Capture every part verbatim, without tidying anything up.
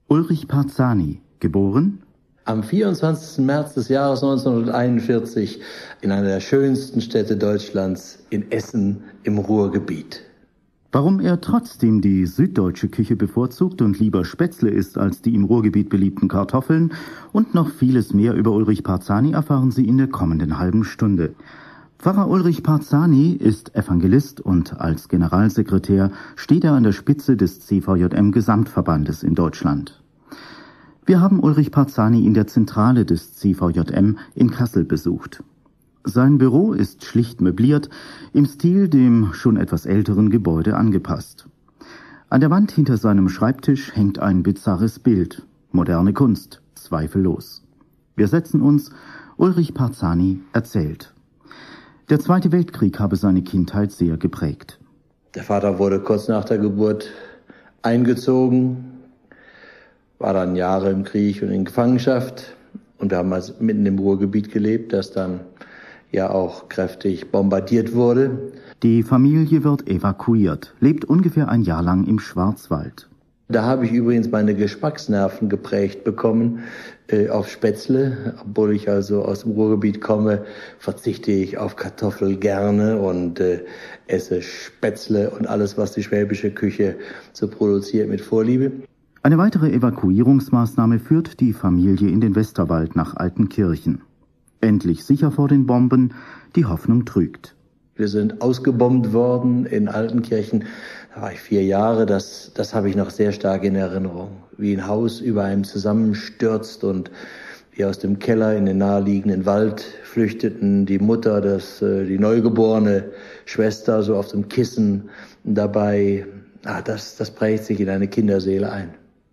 Ulrich Parzani, geboren am vierundzwanzigsten März des Jahres neunzehnhunderteinundvierzig in einer der schönsten Städte Deutschlands, in Essen im Ruhrgebiet. Warum er trotzdem die süddeutsche Küche bevorzugt und lieber Spätzle isst als die im Ruhrgebiet beliebten Kartoffeln und noch vieles mehr über Ulrich Parzani erfahren Sie in der kommenden halben Stunde. Pfarrer Ulrich Parzani ist Evangelist und als Generalsekretär steht er an der Spitze des C V J M-Gesamtverbandes in Deutschland. Wir haben Ulrich Parzani in der Zentrale des C V J M in Kassel besucht. Sein Büro ist schlicht möbliert, im Stil dem schon etwas älteren Gebäude angepasst. An der Wand hinter seinem Schreibtisch hängt ein bizarres Bild. Moderne Kunst, zweifellos. Wir setzen uns, Ulrich Parzani erzählt. Der Zweite Weltkrieg habe seine Kindheit sehr geprägt. Der Vater wurde kurz nach der Geburt eingezogen, war dann Jahre im Krieg und in Gefangenschaft. Und wir haben also mitten im Ruhrgebiet gelebt, das dann ja auch kräftig bombardiert wurde. Die Familie wird evakuiert, lebt ungefähr ein Jahr lang im Schwarzwald. Da habe ich übrigens meine Geschmacksnerven geprägt bekommen äh, auf Spätzle. Obwohl ich also aus dem Ruhrgebiet komme, verzichte ich auf Kartoffel gerne und äh, esse Spätzle und alles, was die schwäbische Küche so produziert, mit Vorliebe. Eine weitere Evakuierungsmaßnahme führt die Familie in den Westerwald nach Altenkirchen. Endlich sicher vor den Bomben, die Hoffnung trügt. Wir sind ausgebombt worden in Altenkirchen. Da war ich vier Jahre, das, das habe ich noch sehr stark in Erinnerung. Wie ein Haus über einem zusammenstürzt und wir aus dem Keller in den naheliegenden Wald flüchteten. Die Mutter, das, die neugeborene Schwester so auf dem Kissen dabei. Ah, das, das prägt sich in eine Kinderseele ein.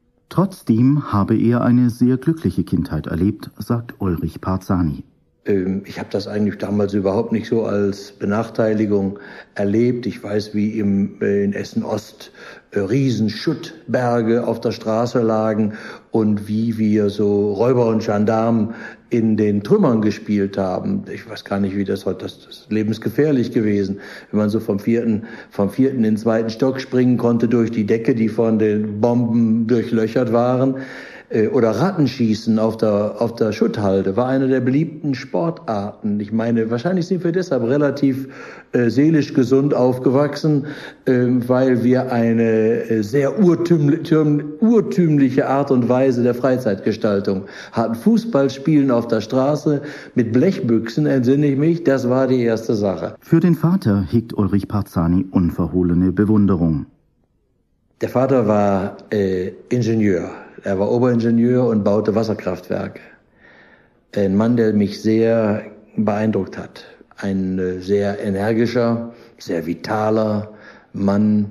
Trotzdem habe er eine sehr glückliche Kindheit erlebt, sagt Ulrich Parzani. Ich habe das eigentlich damals überhaupt nicht so als Benachteiligung erlebt. Ich weiß, wie im, in Essen-Ost riesen Schuttberge auf der Straße lagen und wie wir so Räuber und Gendarmen in den Trümmern gespielt haben. Ich weiß gar nicht, wie das heute, das, das ist lebensgefährlich gewesen, wenn man so vom vierten, vom vierten in den zweiten Stock springen konnte durch die Decke, die von den Bomben durchlöchert waren. Oder Rattenschießen auf der, auf der Schutthalde war eine der beliebten Sportarten. Ich meine, wahrscheinlich sind wir deshalb relativ äh, seelisch gesund aufgewachsen, äh, weil wir eine äh, sehr urtümliche, urtümliche Art und Weise der Freizeitgestaltung hatten. Fußballspielen auf der Straße mit Blechbüchsen, entsinne ich mich, das war die erste Sache. Für den Vater hegt Ulrich Parzani unverhohlene Bewunderung. Der Vater war äh, Ingenieur. Er war Oberingenieur und baute Wasserkraftwerke. Ein Mann, der mich sehr beeindruckt hat. Ein sehr energischer, sehr vitaler Mann,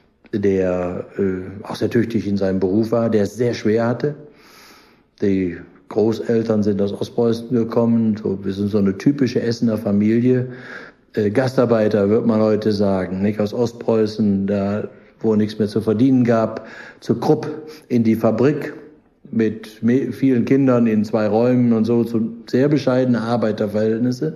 der äh, auch sehr tüchtig in seinem Beruf war, der es sehr schwer hatte. Die Großeltern sind aus Ostpreußen gekommen. So, wir sind so eine typische Essener Familie. Äh, Gastarbeiter, wird man heute sagen, nicht aus Ostpreußen, da wo nichts mehr zu verdienen gab, zu Krupp in die Fabrik mit vielen Kindern in zwei Räumen und so, zu sehr bescheidene Arbeiterverhältnisse.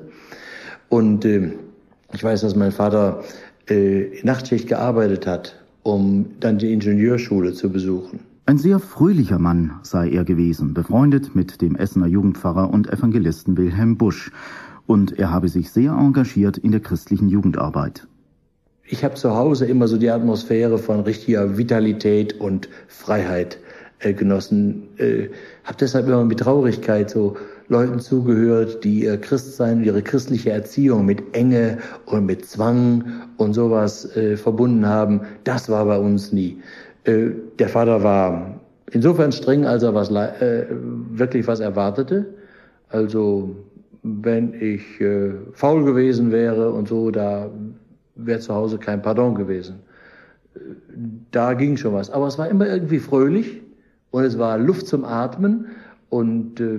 Und äh, ich weiß, dass mein Vater äh, Nachtschicht gearbeitet hat, um dann die Ingenieurschule zu besuchen. Ein sehr fröhlicher Mann sei er gewesen, befreundet mit dem Essener Jugendpfarrer und Evangelisten Wilhelm Busch. Und er habe sich sehr engagiert in der christlichen Jugendarbeit. Ich habe zu Hause immer so die Atmosphäre von richtiger Vitalität und Freiheit äh, genossen. Äh, habe deshalb immer mit Traurigkeit so Leuten zugehört, die ihr Christsein, ihre christliche Erziehung mit Enge und mit Zwang und sowas äh, verbunden haben. Das war bei uns nie. Äh, der Vater war insofern streng, als er was äh, wirklich was erwartete. Also wenn ich äh, faul gewesen wäre und so, da wäre zu Hause kein Pardon gewesen. Da ging schon was. Aber es war immer irgendwie fröhlich und es war Luft zum Atmen. Und äh,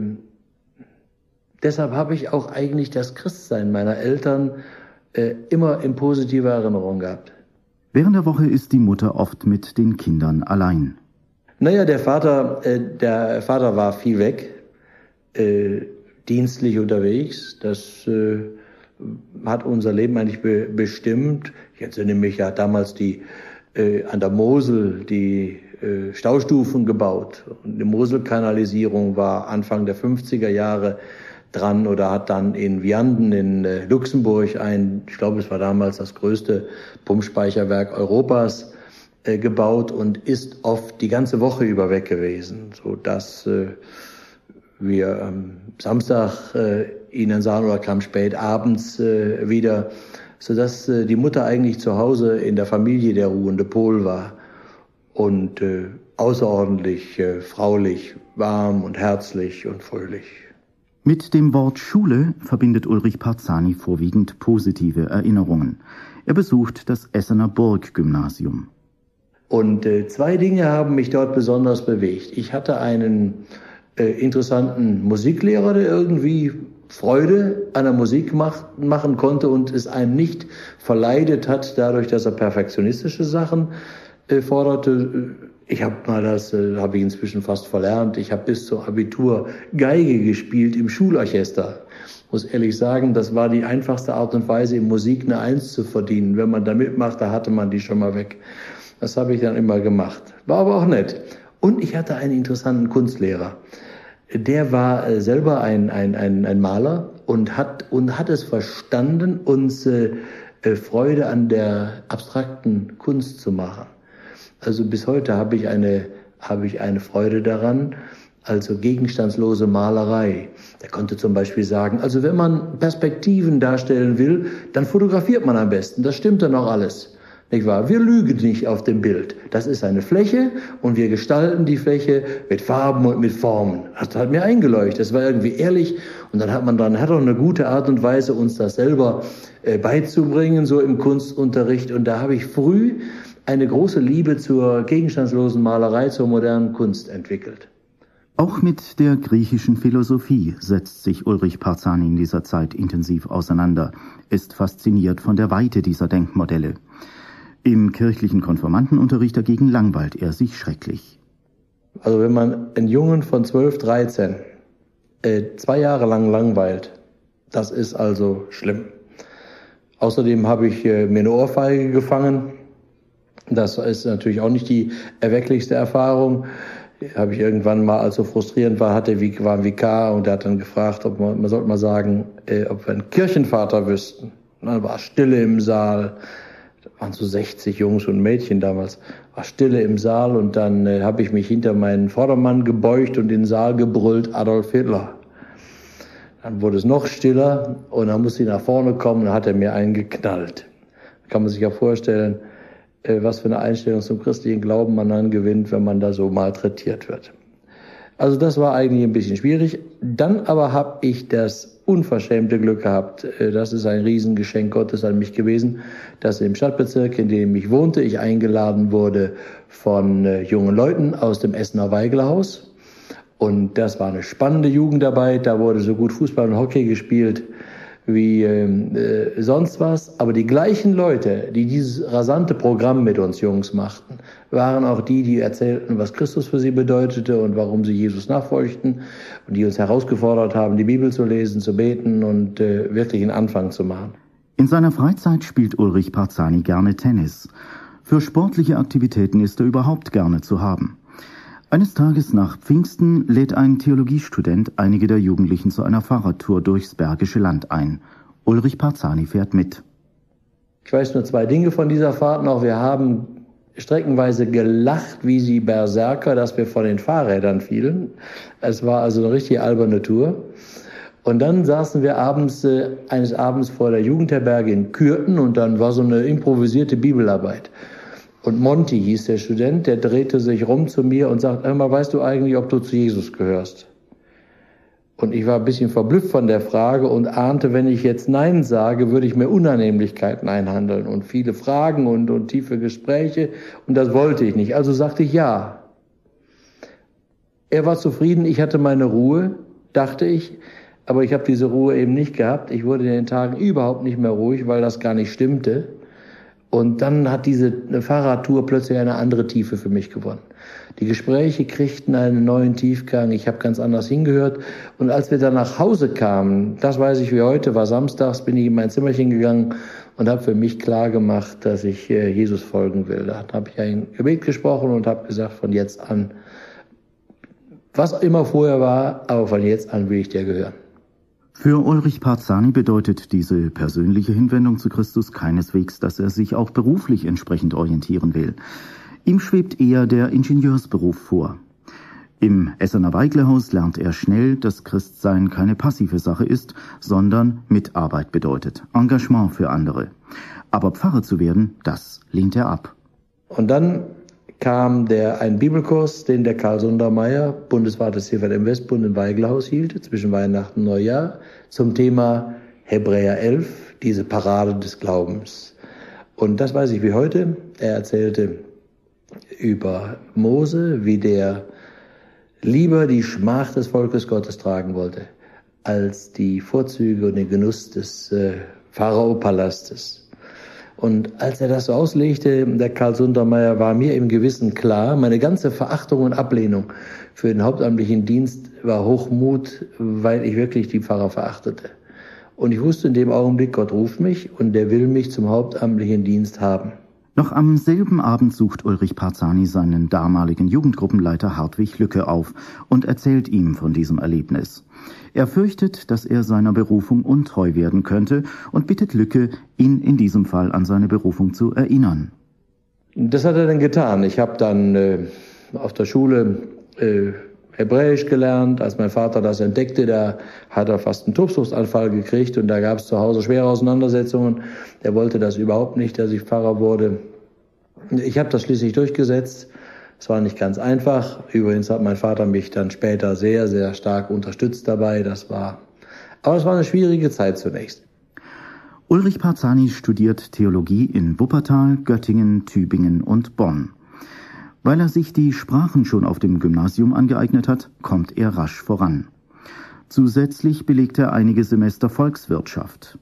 deshalb habe ich auch eigentlich das Christsein meiner Eltern äh, immer in positiver Erinnerung gehabt. Während der Woche ist die Mutter oft mit den Kindern allein. Naja, der Vater, äh, der Vater war viel weg, äh, dienstlich unterwegs. Das äh, hat unser Leben eigentlich be- bestimmt. Ich entsinne mich ja damals die äh, an der Mosel die äh, Staustufen gebaut. Und die Moselkanalisierung war Anfang der fünfziger Jahre dran oder hat dann in Vianden in äh, Luxemburg ein, ich glaube, es war damals das größte Pumpspeicherwerk Europas, äh, gebaut und ist oft die ganze Woche über weg gewesen, so dass äh, wir am Samstag äh, in den Saal oder kam spät abends äh, wieder, so dass äh, die Mutter eigentlich zu Hause in der Familie der ruhende Pol war und äh, außerordentlich äh, fraulich, warm und herzlich und fröhlich. Mit dem Wort Schule verbindet Ulrich Parzani vorwiegend positive Erinnerungen. Er besucht das Essener Burggymnasium. Und äh, zwei Dinge haben mich dort besonders bewegt. Ich hatte einen äh, interessanten Musiklehrer, der irgendwie Freude an der Musik macht, machen konnte und es einem nicht verleidet hat, dadurch, dass er perfektionistische Sachen äh, forderte. Ich habe mal das, äh, habe ich inzwischen fast verlernt. Ich habe bis zum Abitur Geige gespielt im Schulorchester. Muss ehrlich sagen, das war die einfachste Art und Weise, in Musik eine Eins zu verdienen. Wenn man da mitmachte, hatte man die schon mal weg. Das habe ich dann immer gemacht. War aber auch nett. Und ich hatte einen interessanten Kunstlehrer. Der war äh, selber ein, ein, ein, ein Maler und hat, und hat es verstanden, uns äh, äh, Freude an der abstrakten Kunst zu machen. Also bis heute habe ich eine, habe ich eine Freude daran, also gegenstandslose Malerei. Der konnte zum Beispiel sagen, also wenn man Perspektiven darstellen will, dann fotografiert man am besten. Das stimmt dann auch alles. Nicht wahr? Wir lügen nicht auf dem Bild. Das ist eine Fläche und wir gestalten die Fläche mit Farben und mit Formen. Das hat mir eingeleuchtet. Das war irgendwie ehrlich und dann hat man dann hat auch eine gute Art und Weise, uns das selber äh, beizubringen, so im Kunstunterricht. Und da habe ich früh eine große Liebe zur gegenstandslosen Malerei, zur modernen Kunst entwickelt. Auch mit der griechischen Philosophie setzt sich Ulrich Parzani in dieser Zeit intensiv auseinander, ist fasziniert von der Weite dieser Denkmodelle. Im kirchlichen Konfirmandenunterricht dagegen langweilt er sich schrecklich. Also wenn man einen Jungen von zwölf, dreizehn äh, zwei Jahre lang langweilt, das ist also schlimm. Außerdem habe ich äh, mir eine Ohrfeige gefangen. Das ist natürlich auch nicht die erwecklichste Erfahrung. Habe ich irgendwann mal, als so frustrierend war, hatte war ein Vikar und der hat dann gefragt, ob man, man sollte mal sagen, äh, ob wir einen Kirchenvater wüssten. Und dann war Stille im Saal. Da waren so sechzig Jungs und Mädchen damals. War Stille im Saal und dann äh, habe ich mich hinter meinen Vordermann gebeugt und in den Saal gebrüllt, Adolf Hitler. Dann wurde es noch stiller und dann musste ich nach vorne kommen und dann hat er mir einen geknallt. Da kann man sich ja vorstellen, was für eine Einstellung zum christlichen Glauben man dann gewinnt, wenn man da so malträtiert wird. Also das war eigentlich ein bisschen schwierig. Dann aber habe ich das unverschämte Glück gehabt, das ist ein Riesengeschenk Gottes an mich gewesen, dass im Stadtbezirk, in dem ich wohnte, ich eingeladen wurde von jungen Leuten aus dem Essener Weiglerhaus. Und das war eine spannende Jugendarbeit, da wurde so gut Fußball und Hockey gespielt wie äh, sonst was. Aber die gleichen Leute, die dieses rasante Programm mit uns Jungs machten, waren auch die, die erzählten, was Christus für sie bedeutete und warum sie Jesus nachfolgten und die uns herausgefordert haben, die Bibel zu lesen, zu beten und äh, wirklich einen Anfang zu machen. In seiner Freizeit spielt Ulrich Parzani gerne Tennis. Für sportliche Aktivitäten ist er überhaupt gerne zu haben. Eines Tages nach Pfingsten lädt ein Theologiestudent einige der Jugendlichen zu einer Fahrradtour durchs Bergische Land ein. Ulrich Parzani fährt mit. Ich weiß nur zwei Dinge von dieser Fahrt noch. Wir haben streckenweise gelacht, wie sie Berserker, dass wir von den Fahrrädern fielen. Es war also eine richtig alberne Tour. Und dann saßen wir abends, äh, eines Abends vor der Jugendherberge in Kürten und dann war so eine improvisierte Bibelarbeit. Und Monty hieß der Student, der drehte sich rum zu mir und sagt, hör mal, weißt du eigentlich, ob du zu Jesus gehörst? Und ich war ein bisschen verblüfft von der Frage und ahnte, wenn ich jetzt Nein sage, würde ich mir Unannehmlichkeiten einhandeln und viele Fragen und, und tiefe Gespräche. Und das wollte ich nicht. Also sagte ich ja. Er war zufrieden, ich hatte meine Ruhe, dachte ich. Aber ich habe diese Ruhe eben nicht gehabt. Ich wurde in den Tagen überhaupt nicht mehr ruhig, weil das gar nicht stimmte. Und dann hat diese Fahrradtour plötzlich eine andere Tiefe für mich gewonnen. Die Gespräche kriegten einen neuen Tiefgang, ich habe ganz anders hingehört. Und als wir dann nach Hause kamen, das weiß ich wie heute, war samstags, bin ich in mein Zimmerchen gegangen und habe für mich klar gemacht, dass ich Jesus folgen will. Da habe ich ein Gebet gesprochen und habe gesagt, von jetzt an, was immer vorher war, aber von jetzt an will ich dir gehören. Für Ulrich Parzani bedeutet diese persönliche Hinwendung zu Christus keineswegs, dass er sich auch beruflich entsprechend orientieren will. Ihm schwebt eher der Ingenieursberuf vor. Im Essener Weiglehaus lernt er schnell, dass Christsein keine passive Sache ist, sondern Mitarbeit bedeutet, Engagement für andere. Aber Pfarrer zu werden, das lehnt er ab. Und dann kam der ein Bibelkurs, den der Karl Sundermeier, Bundeswart des C V M Westbund im Weiglehaus hielt, zwischen Weihnachten und Neujahr, zum Thema Hebräer elf, diese Parade des Glaubens. Und das weiß ich wie heute. Er erzählte über Mose, wie der lieber die Schmach des Volkes Gottes tragen wollte, als die Vorzüge und den Genuss des äh, Pharao-Palastes. Und als er das so auslegte, der Karl Sundermeier, war mir im Gewissen klar, meine ganze Verachtung und Ablehnung für den hauptamtlichen Dienst war Hochmut, weil ich wirklich die Pfarrer verachtete. Und ich wusste in dem Augenblick, Gott ruft mich und der will mich zum hauptamtlichen Dienst haben. Noch am selben Abend sucht Ulrich Parzani seinen damaligen Jugendgruppenleiter Hartwig Lücke auf und erzählt ihm von diesem Erlebnis. Er fürchtet, dass er seiner Berufung untreu werden könnte und bittet Lücke, ihn in diesem Fall an seine Berufung zu erinnern. Das hat er dann getan. Ich habe dann äh, auf der Schule äh, Hebräisch gelernt. Als mein Vater das entdeckte, da hat er fast einen Tobsuchtsanfall gekriegt und da gab es zu Hause schwere Auseinandersetzungen. Er wollte das überhaupt nicht, dass ich Pfarrer wurde. Ich habe das schließlich durchgesetzt. Es war nicht ganz einfach. Übrigens hat mein Vater mich dann später sehr, sehr stark unterstützt dabei. Das war, aber es war eine schwierige Zeit zunächst. Ulrich Parzani studiert Theologie in Wuppertal, Göttingen, Tübingen und Bonn. Weil er sich die Sprachen schon auf dem Gymnasium angeeignet hat, kommt er rasch voran. Zusätzlich belegt er einige Semester Volkswirtschaft.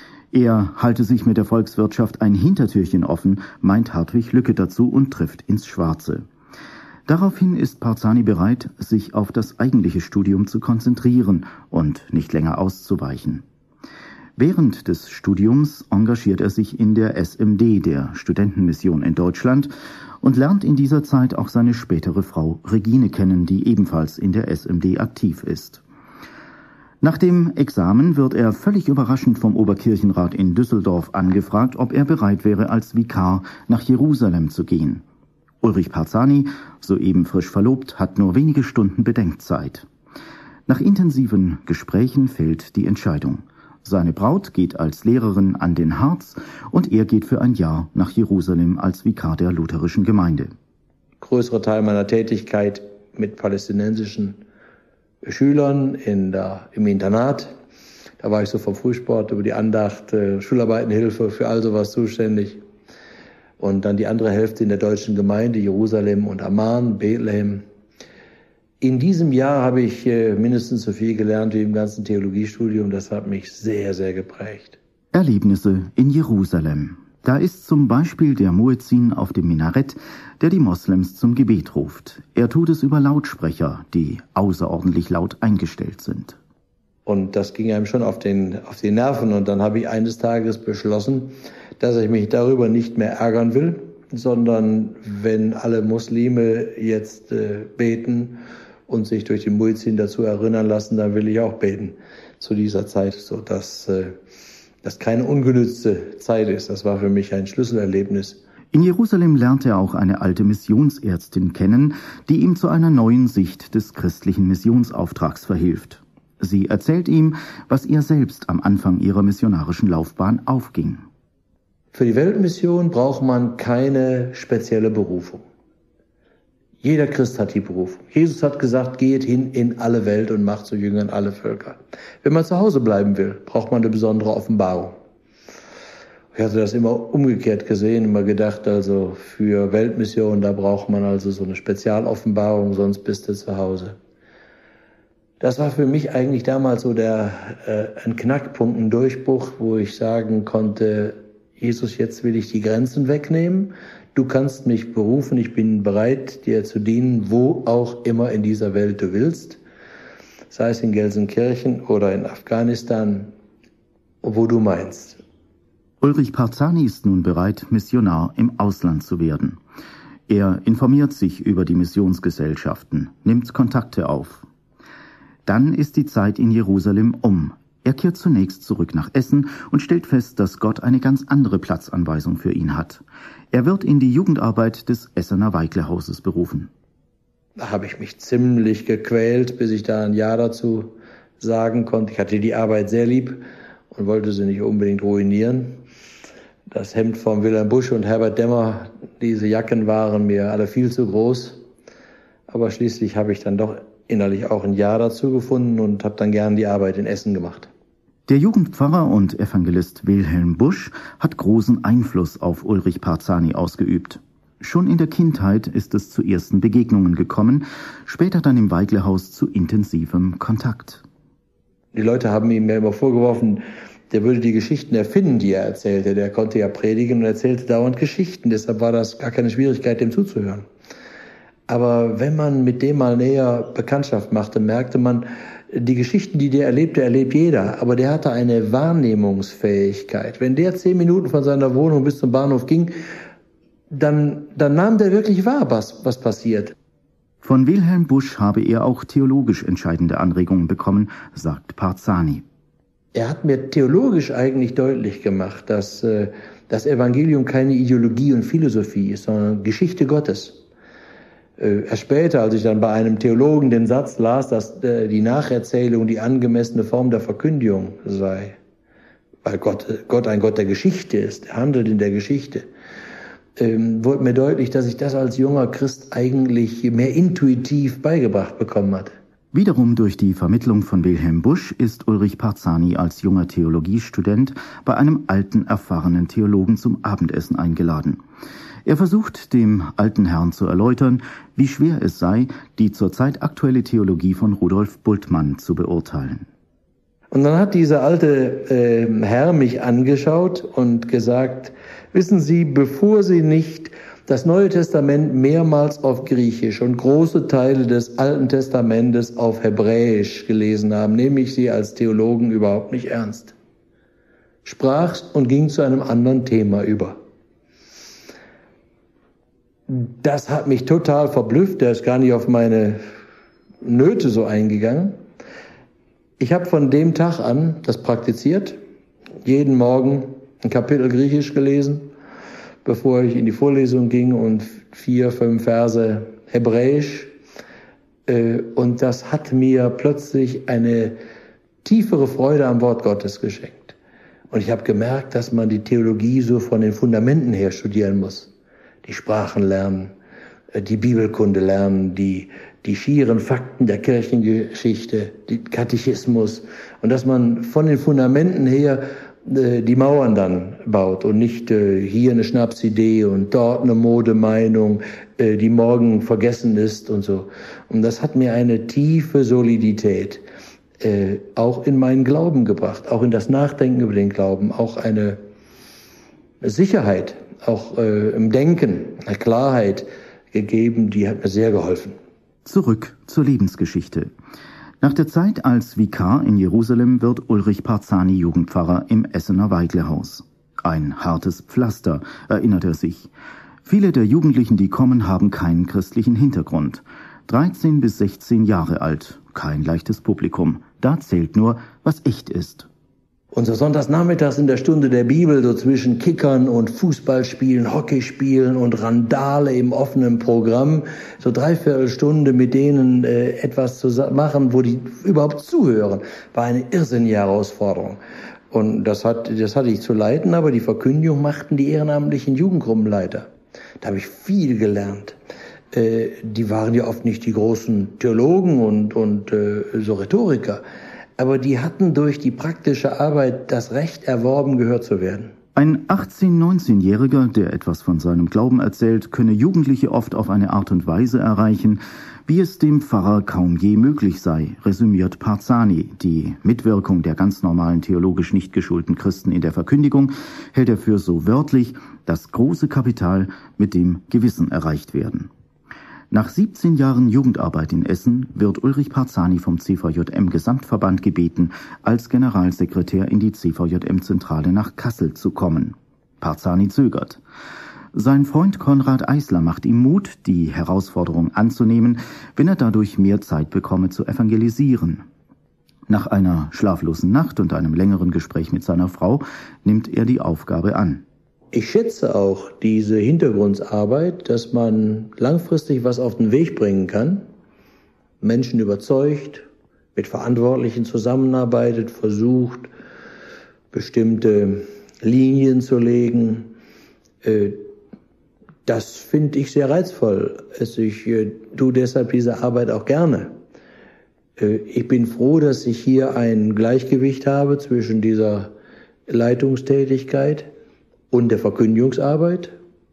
Er halte sich mit der Volkswirtschaft ein Hintertürchen offen, meint Hartwig Lücke dazu und trifft ins Schwarze. Daraufhin ist Parzani bereit, sich auf das eigentliche Studium zu konzentrieren und nicht länger auszuweichen. Während des Studiums engagiert er sich in der S M D, der Studentenmission in Deutschland, und lernt in dieser Zeit auch seine spätere Frau Regine kennen, die ebenfalls in der S M D aktiv ist. Nach dem Examen wird er völlig überraschend vom Oberkirchenrat in Düsseldorf angefragt, ob er bereit wäre, als Vikar nach Jerusalem zu gehen. Ulrich Parzani, soeben frisch verlobt, hat nur wenige Stunden Bedenkzeit. Nach intensiven Gesprächen fällt die Entscheidung. Seine Braut geht als Lehrerin an den Harz und er geht für ein Jahr nach Jerusalem als Vikar der lutherischen Gemeinde. Größere Teil meiner Tätigkeit mit palästinensischen Schülern in der, im Internat. Da war ich so vom Frühsport über die Andacht, äh, Schularbeitenhilfe, für all sowas zuständig. Und dann die andere Hälfte in der deutschen Gemeinde, Jerusalem und Amman, Bethlehem. In diesem Jahr habe ich äh, mindestens so viel gelernt wie im ganzen Theologiestudium. Das hat mich sehr, sehr geprägt. Erlebnisse in Jerusalem. Da ist zum Beispiel der Muezzin auf dem Minarett, der die Moslems zum Gebet ruft. Er tut es über Lautsprecher, die außerordentlich laut eingestellt sind. Und das ging einem schon auf den, auf die Nerven. Und dann habe ich eines Tages beschlossen, dass ich mich darüber nicht mehr ärgern will, sondern wenn alle Muslime jetzt äh, beten und sich durch den Muezzin dazu erinnern lassen, dann will ich auch beten zu dieser Zeit, so dass äh, das keine ungenützte Zeit ist. Das war für mich ein Schlüsselerlebnis. In Jerusalem lernt er auch eine alte Missionsärztin kennen, die ihm zu einer neuen Sicht des christlichen Missionsauftrags verhilft. Sie erzählt ihm, was ihr selbst am Anfang ihrer missionarischen Laufbahn aufging. Für die Weltmission braucht man keine spezielle Berufung. Jeder Christ hat die Berufung. Jesus hat gesagt, geht hin in alle Welt und macht zu Jüngern alle Völker. Wenn man zu Hause bleiben will, braucht man eine besondere Offenbarung. Ich hatte das immer umgekehrt gesehen, immer gedacht, also für Weltmission, da braucht man also so eine Spezialoffenbarung, sonst bist du zu Hause. Das war für mich eigentlich damals so der äh, ein Knackpunkt, ein Durchbruch, wo ich sagen konnte, Jesus, jetzt will ich die Grenzen wegnehmen. Du kannst mich berufen, ich bin bereit, dir zu dienen, wo auch immer in dieser Welt du willst. Sei es in Gelsenkirchen oder in Afghanistan, wo du meinst. Ulrich Parzani ist nun bereit, Missionar im Ausland zu werden. Er informiert sich über die Missionsgesellschaften, nimmt Kontakte auf. Dann ist die Zeit in Jerusalem um. Er kehrt zunächst zurück nach Essen und stellt fest, dass Gott eine ganz andere Platzanweisung für ihn hat. Er wird in die Jugendarbeit des Essener Weigler-Hauses berufen. Da habe ich mich ziemlich gequält, bis ich da ein Ja dazu sagen konnte. Ich hatte die Arbeit sehr lieb und wollte sie nicht unbedingt ruinieren. Das Hemd von Wilhelm Busch und Herbert Demmer, diese Jacken waren mir alle viel zu groß. Aber schließlich habe ich dann doch innerlich auch ein Ja dazu gefunden und habe dann gern die Arbeit in Essen gemacht. Der Jugendpfarrer und Evangelist Wilhelm Busch hat großen Einfluss auf Ulrich Parzani ausgeübt. Schon in der Kindheit ist es zu ersten Begegnungen gekommen, später dann im Weigler-Haus zu intensivem Kontakt. Die Leute haben ihm ja immer vorgeworfen, der würde die Geschichten erfinden, die er erzählte. Der konnte ja predigen und erzählte dauernd Geschichten, deshalb war das gar keine Schwierigkeit, dem zuzuhören. Aber wenn man mit dem mal näher Bekanntschaft machte, merkte man, die Geschichten, die der erlebte, erlebt jeder. Aber der hatte eine Wahrnehmungsfähigkeit. Wenn der zehn Minuten von seiner Wohnung bis zum Bahnhof ging, dann, dann nahm der wirklich wahr, was, was passiert. Von Wilhelm Busch habe er auch theologisch entscheidende Anregungen bekommen, sagt Parzani. Er hat mir theologisch eigentlich deutlich gemacht, dass äh, das Evangelium keine Ideologie und Philosophie ist, sondern Geschichte Gottes. Äh, erst später, als ich dann bei einem Theologen den Satz las, dass äh, die Nacherzählung die angemessene Form der Verkündigung sei, weil Gott, Gott ein Gott der Geschichte ist, er handelt in der Geschichte, ähm, wurde mir deutlich, dass ich das als junger Christ eigentlich mehr intuitiv beigebracht bekommen hatte. Wiederum durch die Vermittlung von Wilhelm Busch ist Ulrich Parzani als junger Theologiestudent bei einem alten, erfahrenen Theologen zum Abendessen eingeladen. Er versucht, dem alten Herrn zu erläutern, wie schwer es sei, die zurzeit aktuelle Theologie von Rudolf Bultmann zu beurteilen. Und dann hat dieser alte äh, Herr mich angeschaut und gesagt, wissen Sie, bevor Sie nicht das Neue Testament mehrmals auf Griechisch und große Teile des Alten Testamentes auf Hebräisch gelesen haben, nehme ich Sie als Theologen überhaupt nicht ernst. Sprach und ging zu einem anderen Thema über. Das hat mich total verblüfft, der ist gar nicht auf meine Nöte so eingegangen. Ich habe von dem Tag an das praktiziert, jeden Morgen ein Kapitel Griechisch gelesen, bevor ich in die Vorlesung ging und vier, fünf Verse Hebräisch. Und das hat mir plötzlich eine tiefere Freude am Wort Gottes geschenkt. Und ich habe gemerkt, dass man die Theologie so von den Fundamenten her studieren muss. Die Sprachen lernen, die Bibelkunde lernen, die, die schieren Fakten der Kirchengeschichte, den Katechismus. Und dass man von den Fundamenten her die Mauern dann baut und nicht äh, hier eine Schnapsidee und dort eine Modemeinung, äh, die morgen vergessen ist und so. Und das hat mir eine tiefe Solidität äh, auch in meinen Glauben gebracht, auch in das Nachdenken über den Glauben, auch eine Sicherheit, auch äh, im Denken, eine Klarheit gegeben, die hat mir sehr geholfen. Zurück zur Lebensgeschichte. Nach der Zeit als Vikar in Jerusalem wird Ulrich Parzani Jugendpfarrer im Essener Weigler-Haus. Ein hartes Pflaster, erinnert er sich. Viele der Jugendlichen, die kommen, haben keinen christlichen Hintergrund. dreizehn bis sechzehn Jahre alt, kein leichtes Publikum. Da zählt nur, was echt ist. Unser Sonntagsnachmittags in der Stunde der Bibel, so zwischen Kickern und Fußballspielen, Hockeyspielen und Randale im offenen Programm, so dreiviertel Stunde mit denen äh, etwas zu machen, wo die überhaupt zuhören, war eine irrsinnige Herausforderung. Und das, hat, das hatte ich zu leiten, aber die Verkündigung machten die ehrenamtlichen Jugendgruppenleiter. Da habe ich viel gelernt. Äh, die waren ja oft nicht die großen Theologen und, und äh, so Rhetoriker. Aber die hatten durch die praktische Arbeit das Recht erworben, gehört zu werden. Ein achtzehn-, neunzehnjähriger, der etwas von seinem Glauben erzählt, könne Jugendliche oft auf eine Art und Weise erreichen, wie es dem Pfarrer kaum je möglich sei, resümiert Parzani. Die Mitwirkung der ganz normalen theologisch nicht geschulten Christen in der Verkündigung hält er für so wörtlich, das große Kapital, mit dem Gewissen erreicht werden. Nach siebzehn Jahren Jugendarbeit in Essen wird Ulrich Parzani vom C V J M-Gesamtverband gebeten, als Generalsekretär in die C V J M-Zentrale nach Kassel zu kommen. Parzani zögert. Sein Freund Konrad Eisler macht ihm Mut, die Herausforderung anzunehmen, wenn er dadurch mehr Zeit bekomme zu evangelisieren. Nach einer schlaflosen Nacht und einem längeren Gespräch mit seiner Frau nimmt er die Aufgabe an. Ich schätze auch diese Hintergrundarbeit, dass man langfristig was auf den Weg bringen kann, Menschen überzeugt, mit Verantwortlichen zusammenarbeitet, versucht, bestimmte Linien zu legen. Das finde ich sehr reizvoll. Ich tue deshalb diese Arbeit auch gerne. Ich bin froh, dass ich hier ein Gleichgewicht habe zwischen dieser Leitungstätigkeit und der Verkündigungsarbeit,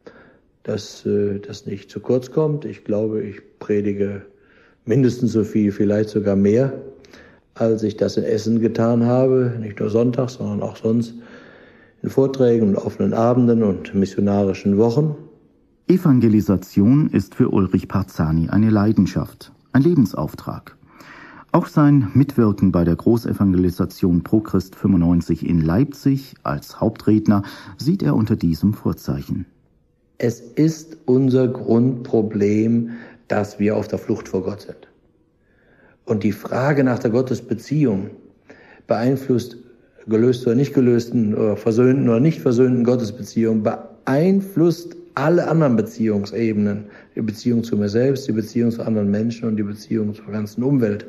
dass das nicht zu kurz kommt. Ich glaube, ich predige mindestens so viel, vielleicht sogar mehr, als ich das in Essen getan habe. Nicht nur sonntags, sondern auch sonst in Vorträgen und offenen Abenden und missionarischen Wochen. Evangelisation ist für Ulrich Parzani eine Leidenschaft, ein Lebensauftrag. Auch sein Mitwirken bei der Großevangelisation ProChrist fünfundneunzig in Leipzig als Hauptredner sieht er unter diesem Vorzeichen. Es ist unser Grundproblem, dass wir auf der Flucht vor Gott sind. Und die Frage nach der Gottesbeziehung beeinflusst gelöste oder nicht gelösten, oder versöhnten oder nicht versöhnten Gottesbeziehungen, beeinflusst alle anderen Beziehungsebenen. Die Beziehung zu mir selbst, die Beziehung zu anderen Menschen und die Beziehung zur ganzen Umwelt.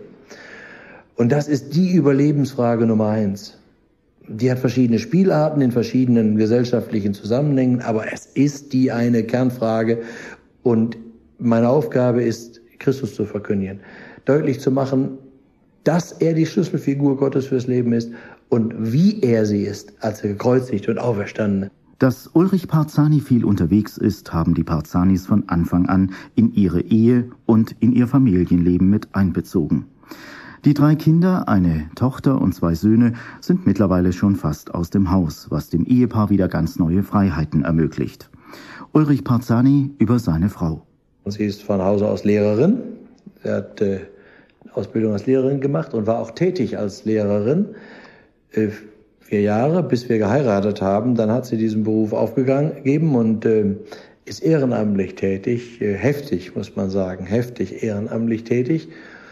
Und das ist die Überlebensfrage Nummer eins. Die hat verschiedene Spielarten in verschiedenen gesellschaftlichen Zusammenhängen, aber es ist die eine Kernfrage. Und meine Aufgabe ist, Christus zu verkündigen. Deutlich zu machen, dass er die Schlüsselfigur Gottes fürs Leben ist und wie er sie ist, als er gekreuzigt und auferstanden. Dass Ulrich Parzani viel unterwegs ist, haben die Parzanis von Anfang an in ihre Ehe und in ihr Familienleben mit einbezogen. Die drei Kinder, eine Tochter und zwei Söhne, sind mittlerweile schon fast aus dem Haus, was dem Ehepaar wieder ganz neue Freiheiten ermöglicht. Ulrich Parzani über seine Frau. Sie ist von Hause aus Lehrerin. Sie hat äh, Ausbildung als Lehrerin gemacht und war auch tätig als Lehrerin. Äh, vier Jahre, bis wir geheiratet haben. Dann hat sie diesen Beruf aufgegeben und äh, ist ehrenamtlich tätig. Äh, heftig, muss man sagen, heftig ehrenamtlich tätig.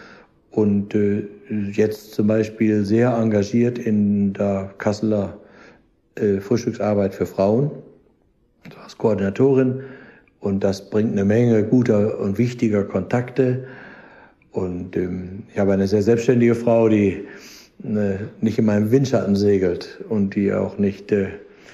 Und äh, jetzt zum Beispiel sehr engagiert in der Kasseler äh, Frühstücksarbeit für Frauen als Koordinatorin. Und das bringt eine Menge guter und wichtiger Kontakte. Und ähm, ich habe eine sehr selbstständige Frau, die äh, nicht in meinem Windschatten segelt und die auch nicht äh,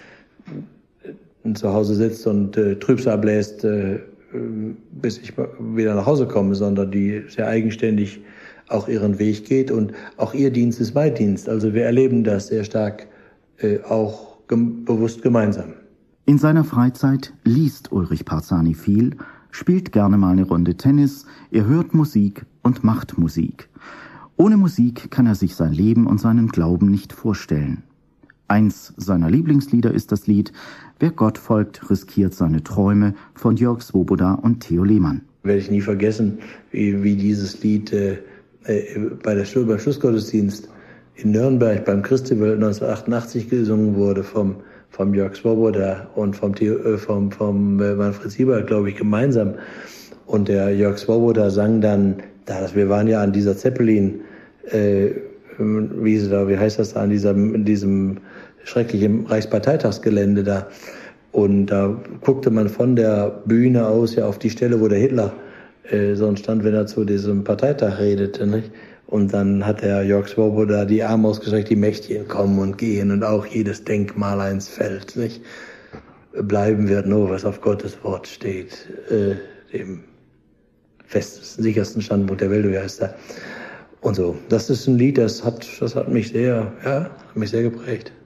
zu Hause sitzt und äh, Trübsal bläst, äh, bis ich wieder nach Hause komme, sondern die sehr eigenständig auch ihren Weg geht. Und auch ihr Dienst ist mein Dienst. Also wir erleben das sehr stark äh, auch gem- bewusst gemeinsam. In seiner Freizeit liest Ulrich Parzani viel, spielt gerne mal eine Runde Tennis, er hört Musik und macht Musik. Ohne Musik kann er sich sein Leben und seinen Glauben nicht vorstellen. Eins seiner Lieblingslieder ist das Lied »Wer Gott folgt, riskiert seine Träume« von Jörg Swoboda und Theo Lehmann. Werde ich nie vergessen, wie, wie dieses Lied äh, bei der beim Schlussgottesdienst in Nürnberg beim Christiwelt neunzehnhundertachtundachtzig gesungen wurde vom vom Jörg Swoboda und vom, Theo, vom, vom Manfred Siebert, glaube ich, gemeinsam. Und der Jörg Swoboda sang dann, das, wir waren ja an dieser Zeppelin, äh, wie, da, wie heißt das da, an diesem, in diesem schrecklichen Reichsparteitagsgelände da. Und da guckte man von der Bühne aus ja auf die Stelle, wo der Hitler äh, sonst stand, wenn er zu diesem Parteitag redete, nicht? Und dann hat der Jörg Swoboda die Arme ausgestreckt, die Mächtigen kommen und gehen und auch jedes Denkmal eins fällt, nicht? Bleiben wird nur, was auf Gottes Wort steht, äh, dem festen, sichersten Standpunkt der Welt, wie heißt er. Und so. Das ist ein Lied, das hat, das hat mich sehr, ja, hat mich sehr geprägt.